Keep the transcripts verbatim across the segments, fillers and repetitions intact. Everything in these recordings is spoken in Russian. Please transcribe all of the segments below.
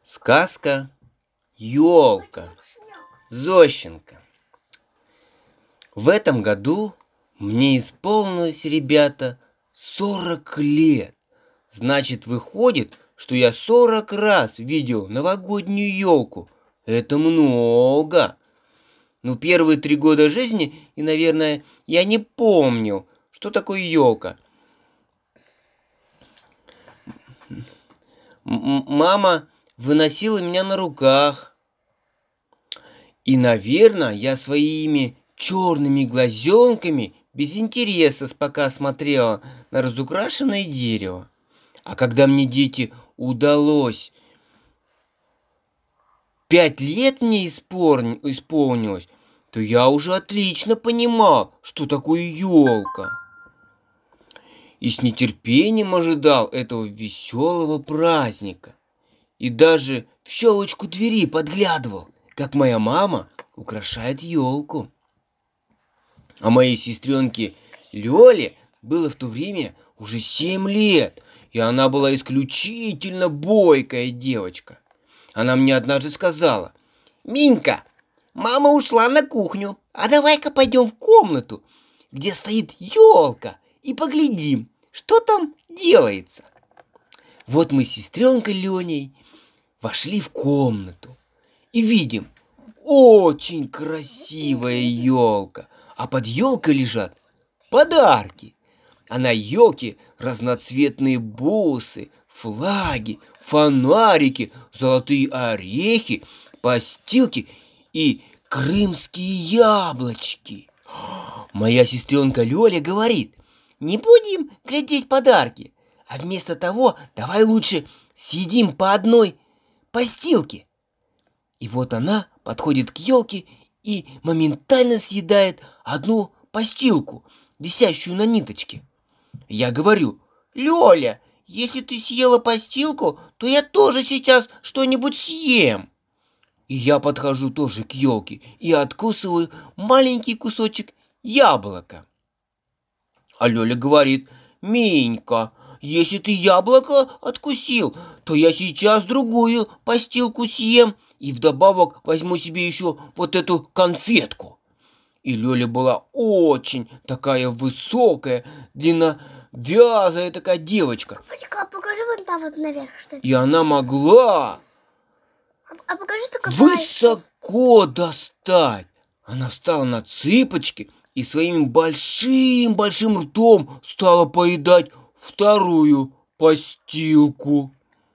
Сказка «Елка» Зощенко. В этом году мне исполнилось, ребята, сорок лет. Значит, выходит, что я сорок раз видел новогоднюю елку. Это много. Ну, первые три года жизни, и, наверное, я не помнил, что такое елка. Мама выносила меня на руках. И, наверное, я своими черными глазенками без интереса пока смотрела на разукрашенное дерево. А когда мне, дети, удалось, пять лет мне исполни, исполнилось, то я уже отлично понимал, что такое елка. И с нетерпением ожидал этого веселого праздника. И даже в щелочку двери подглядывал, как моя мама украшает елку. А моей сестренке Лёле было в то время уже семь лет, и она была исключительно бойкая девочка. Она мне однажды сказала: «Минька, мама ушла на кухню, а давай-ка пойдем в комнату, где стоит елка, и поглядим, что там делается». Вот мы с сестренкой Леней вошли в комнату и видим: очень красивая елка, а под елкой лежат подарки. А на елке разноцветные бусы, флаги, фонарики, золотые орехи, постилки и крымские яблочки. Моя сестренка Лёля говорит: «Не будем глядеть подарки, а вместо того давай лучше съедим по одной постилке». И вот она подходит к елке и моментально съедает одну постилку, висящую на ниточке. Я говорю: «Лёля, если ты съела постилку, то я тоже сейчас что-нибудь съем». И я подхожу тоже к елке и откусываю маленький кусочек яблока. А Лёля говорит: «Минька, если ты яблоко откусил, то я сейчас другую постилку съем и вдобавок возьму себе еще вот эту конфетку». И Лёля была очень такая высокая, длинновязая такая девочка. Папочка, покажи вон там вот наверх, что это. И она могла а, а покажи, что высоко достать. Она встала на цыпочки и своим большим-большим ртом стала поедать вторую постилку.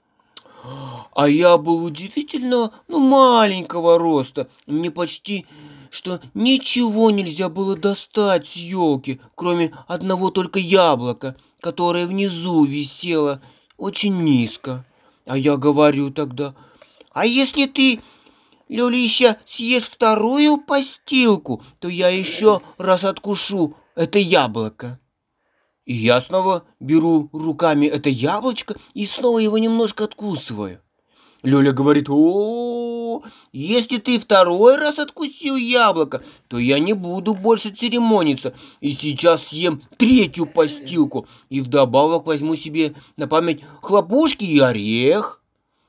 А я был удивительно, ну, маленького роста. Мне почти что ничего нельзя было достать с елки, кроме одного только яблока, которое внизу висело очень низко. А я говорю тогда: «А если ты, Лёлища, съешь вторую постилку, то я еще раз откушу это яблоко». И я снова беру руками это яблочко и снова его немножко откусываю. Лёля говорит: «О, если ты второй раз откусил яблоко, то я не буду больше церемониться и сейчас съем третью постилку и вдобавок возьму себе на память хлопушки и орех».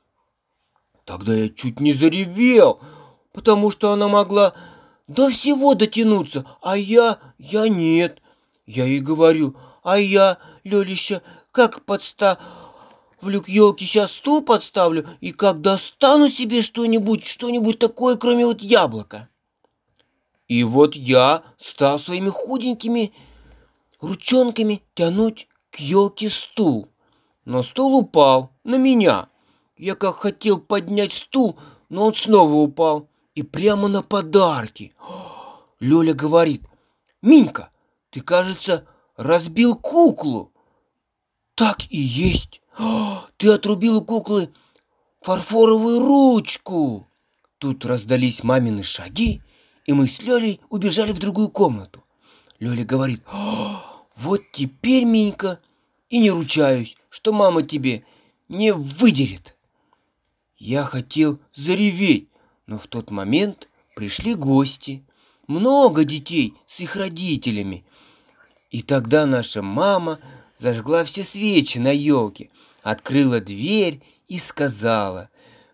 Тогда я чуть не заревел, потому что она могла до всего дотянуться, а я, я нет. Я ей говорю: «А я, Лёлища, как подставлю к елке сейчас стул подставлю, и как достану себе что-нибудь, что-нибудь такое, кроме вот яблока». И вот я стал своими худенькими ручонками тянуть к елке стул. Но стул упал на меня. Я как хотел поднять стул, но он снова упал. И прямо на подарки. Лёля говорит: «Минька, ты, кажется, разбил куклу». Так и есть. Ты отрубил у куклы фарфоровую ручку. Тут раздались мамины шаги, и мы с Лёлей убежали в другую комнату. Лёля говорит: «Вот теперь, Минька, и не ручаюсь, что мама тебе не выдерет». Я хотел зареветь, но в тот момент пришли гости. Много детей с их родителями. И тогда наша мама зажгла все свечи на елке, открыла дверь и сказала: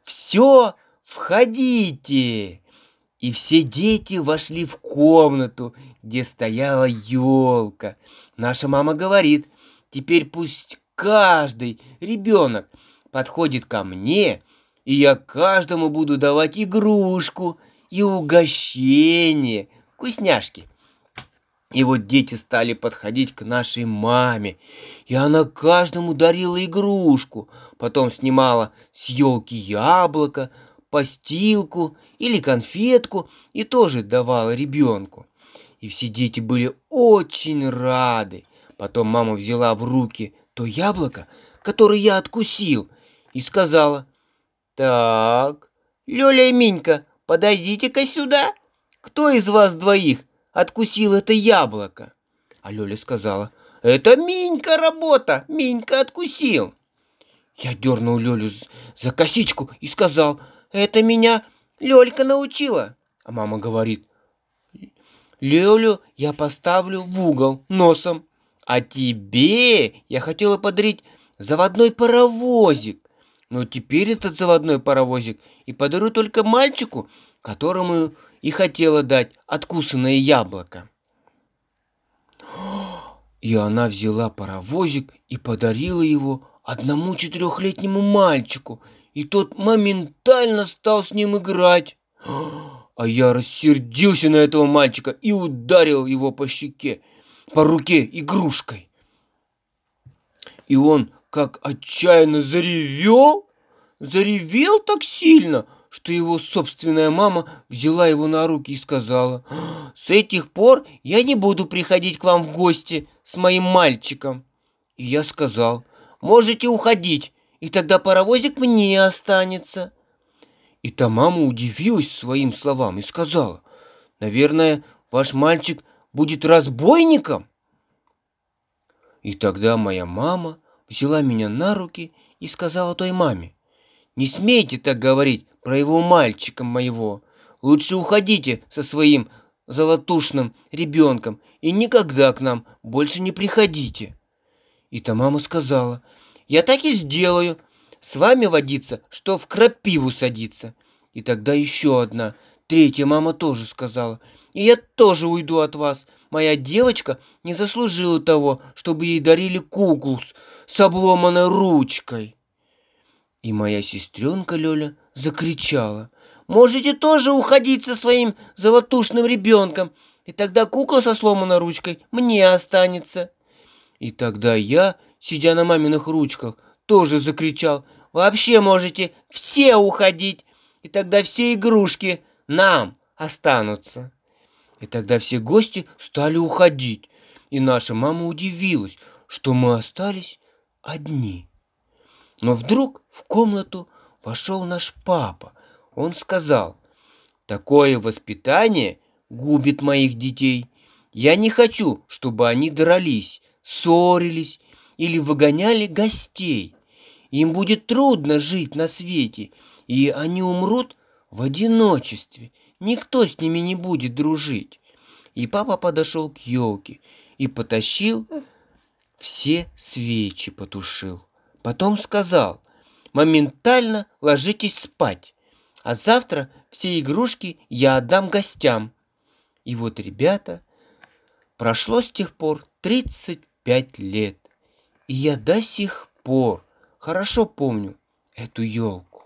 все, входите!» И все дети вошли в комнату, где стояла елка. Наша мама говорит: «Теперь пусть каждый ребенок подходит ко мне, и я каждому буду давать игрушку и угощение, вкусняшки». И вот дети стали подходить к нашей маме, и она каждому дарила игрушку, потом снимала с елки яблоко, постилку или конфетку и тоже давала ребенку. И все дети были очень рады. Потом мама взяла в руки то яблоко, которое я откусил, и сказала: «Так, Лёля и Минька, подойдите-ка сюда. Кто из вас двоих откусил это яблоко?» А Лёля сказала: «Это Минька работа, Минька откусил». Я дернул Лёлю за косичку и сказал: «Это меня Лёлька научила». А мама говорит: «Лёлю я поставлю в угол носом, а тебе я хотела подарить заводной паровозик. Но теперь этот заводной паровозик и подарю только мальчику, которому и хотела дать откусанное яблоко». И она взяла паровозик и подарила его одному четырехлетнему мальчику, и тот моментально стал с ним играть. А я рассердился на этого мальчика и ударил его по щеке, по руке игрушкой. И он как отчаянно заревел, заревел так сильно, что его собственная мама взяла его на руки и сказала: «С этих пор я не буду приходить к вам в гости с моим мальчиком». И я сказал: «Можете уходить, и тогда паровозик мне останется». И та мама удивилась своим словам и сказала: «Наверное, ваш мальчик будет разбойником». И тогда моя мама взяла меня на руки и сказала той маме: «Не смейте так говорить про его мальчика моего. Лучше уходите со своим золотушным ребенком и никогда к нам больше не приходите». И та мама сказала: «Я так и сделаю. С вами водиться, что в крапиву садиться». И тогда еще одна, третья мама тоже сказала: «И я тоже уйду от вас. Моя девочка не заслужила того, чтобы ей дарили куклу с, с обломанной ручкой». И моя сестренка Лёля закричала: «Можете тоже уходить со своим золотушным ребенком, и тогда кукла со сломанной ручкой мне останется». И тогда я, сидя на маминых ручках, тоже закричал: «Вообще можете все уходить, и тогда все игрушки нам останутся». И тогда все гости стали уходить, и наша мама удивилась, что мы остались одни. Но вдруг в комнату вошел наш папа. Он сказал: «Такое воспитание губит моих детей. Я не хочу, чтобы они дрались, ссорились или выгоняли гостей. Им будет трудно жить на свете, и они умрут в одиночестве. Никто с ними не будет дружить». И папа подошел к елке и потащил, все свечи потушил. Потом сказал: «Моментально ложитесь спать, а завтра все игрушки я отдам гостям». И вот, ребята, прошло с тех пор тридцать пять лет, и я до сих пор хорошо помню эту елку.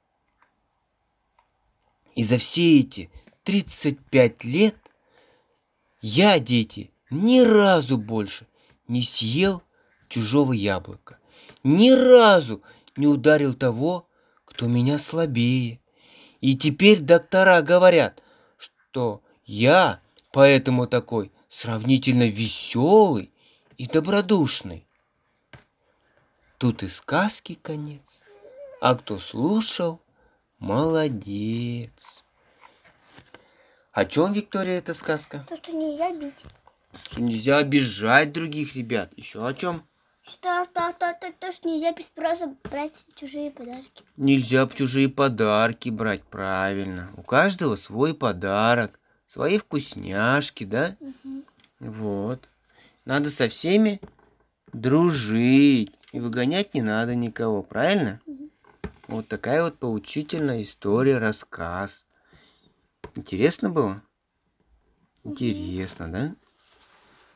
И за все эти тридцать пять лет я, дети, ни разу больше не съел чужого яблока, ни разу не ударил того, кто меня слабее. И теперь доктора говорят, что я поэтому такой сравнительно веселый и добродушный. Тут и сказки конец, а кто слушал, молодец. О чем, Виктория, эта сказка? То, что нельзя бить. Что нельзя обижать других ребят. Еще о чем? Что, то, то, то, то, что нельзя без спроса брать чужие подарки. Нельзя чужие подарки брать, правильно. У каждого свой подарок, свои вкусняшки, да? Угу. Вот. Надо со всеми дружить. И выгонять не надо никого, правильно? Угу. Вот такая вот поучительная история, рассказ. Интересно было? Интересно, да?